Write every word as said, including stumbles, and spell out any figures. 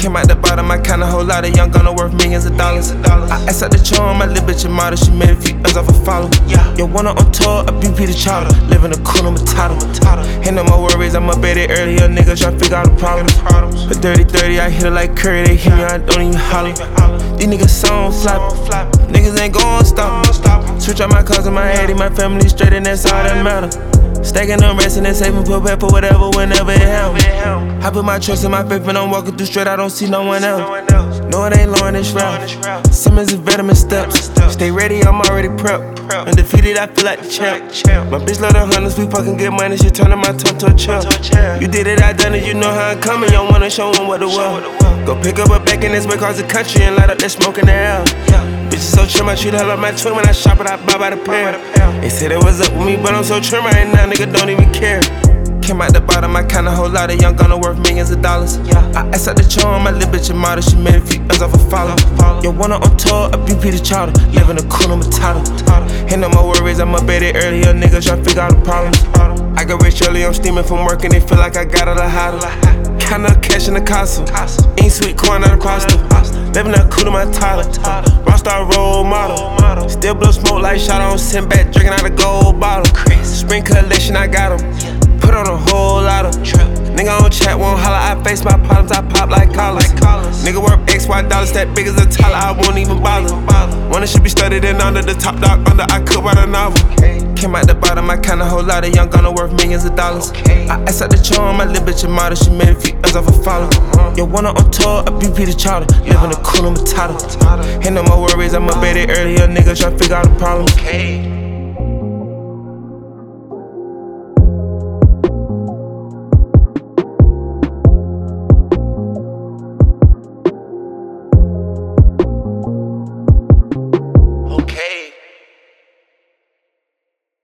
Came out the bottom, I count a whole lot of young gunner worth millions of dollars. I asked out the charm, my little bitch a model, she made a few M's off a follow. Yo, wanna on tour, a B P the chowder, living a cool Matata. Ain't no more worries, I'm up at it earlier, niggas tryna figure out the problems. But dirty thirty, I hit her like Curry, they hit me, I don't even holler. These niggas song flop, niggas ain't gon' stop. Switch out my cars and my head, my family straight, and that's all that matter. Stacking them rest and then saving, put back for whatever, whenever it happens. I put my trust in my faith and I'm walking through straight, I don't see no one else. No, it ain't Lauren, it's Ralph. Simmons is veteran steps. Stay ready, I'm already prepped. Undefeated, I feel like the champ. My bitch love the hunters, we fucking get money, she turning my tongue to a champ. You did it, I done it, you know how I'm coming, y'all wanna show them what the world. Go pick up a back in this way across the country and light up that smoke in the air. Bitches so trim, I treat her like my twin. When I shop it, I buy by the pair. They said it was up with me, but I'm so trim right now, nigga don't even care. Came out the bottom, I count a whole lot of young gunner worth millions of dollars. I asked out the charm, my little bitch a model, she made a few M's off a follow. Yo, wanna on tour, a B P the chowder, living a cool Matata. Ain't no more worries, I'm up at it earlier, niggas tryna figure out the problems. I got rich early, I'm steaming from work and they feel like I got it a hotter. Kinda cash in the castle, ain't sweet corn out of pasta. Living a cool Matata, rockstar role model. Still blow smoke like shot on, send back drinking out a gold bottle. Spring collection, I got 'em. Put on a whole lot of nigga on chat, won't holler. I face my problems, I pop like collars. Nigga work X, Y dollars, that big as a Tyler, I won't even bother. One that should be studied and under the top dog under, I could write a novel. Came out the bottom, I count a whole lot of young gunner worth millions of dollars. I asked out the charm, my little bitch a model, she made a few M's off a follow. Yo, wanna on tour, a B P the chowder, living a cool Matata. Ain't no more worries, I'm up at it earlier, niggas tryna figure out the problems.